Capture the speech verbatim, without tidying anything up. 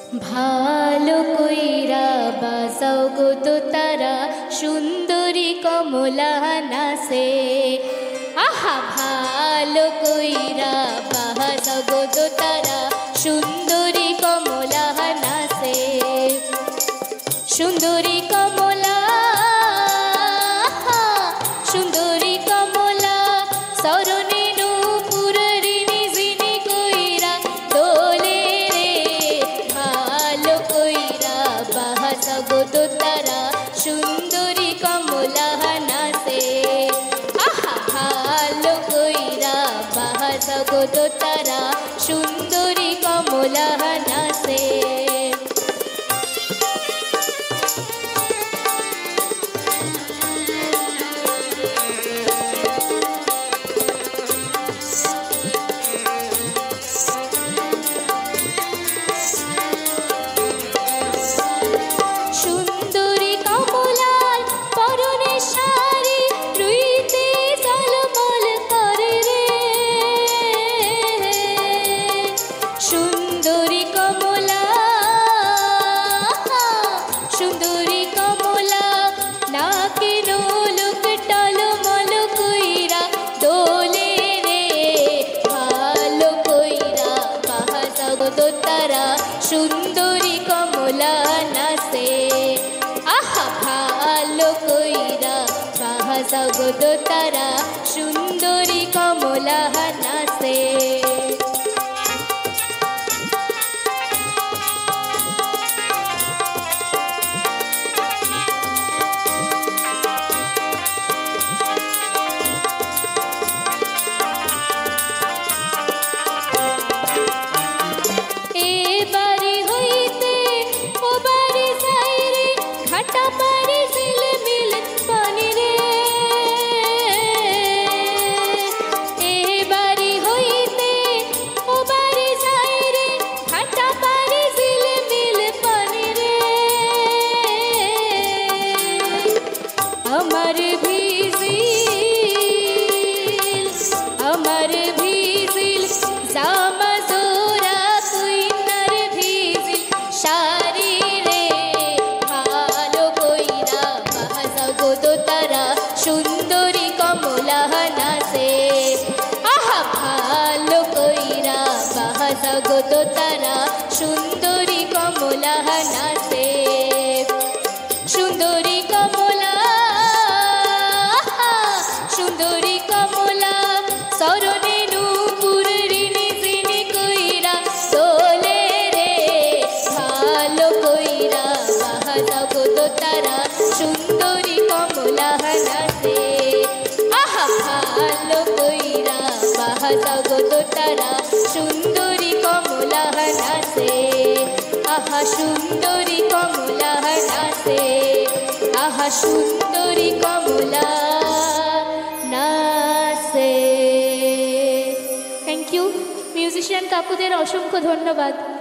ভালো কইরা বাজাও গো দোতারা সুন্দরী কমলা নাচে। আহা ভালো কইরা বাজাও গো দোতারা সুন্দরী কমলা নাচে। সুন্দরী কমলা সুন্দরী কমলা সরণে নূপুরের জিনি কইরা দোলে রে। ভালো কইরা বাজাও গো দোতারা সুন্দরী কমলা নাচে। আহা ভালো কইরা বাজাও গো দোতারা সুন্দরী কমলা নাচে। সুন্দরী কমলা সুন্দরী কমলা নাকে নোলক টলমল কইরা দোলে রে। ভালো কইরা বাজাও গো দোতারা সুন্দরী কমলা নাচে। আহা ভালো কইরা বাজাও গো দোতারা সুন্দরী কমলা নাচে। আমার ভিজিল আমার ভিজিল জামা জোড়া কইনার ভিজিল শাড়ি রে। ভালো কইরা বাজাও গো দোতারা সুন্দরী কমলা নাচে। আহা ভালো কইরা বাজাও গো দোতারা সুন্দরী কমলা নাচে। সুন্দরী কমলা সুন্দরী কমলা সরণে নূপুরের জিনি কইরা দোলে রে। ভালো কইরা বাজাও গো দোতারা সুন্দরী কমলা নাচে। আহা ভালো কইরা বাজাও গো দোতারা সুন্দরী কমলা নাচে। আহা সুন্দরী কমলা নাচে। আহা সুন্দরী কমলা নাচে। থ্যাংক ইউ মিউজিশিয়ান কাকুদের অসংখ্য ধন্যবাদ।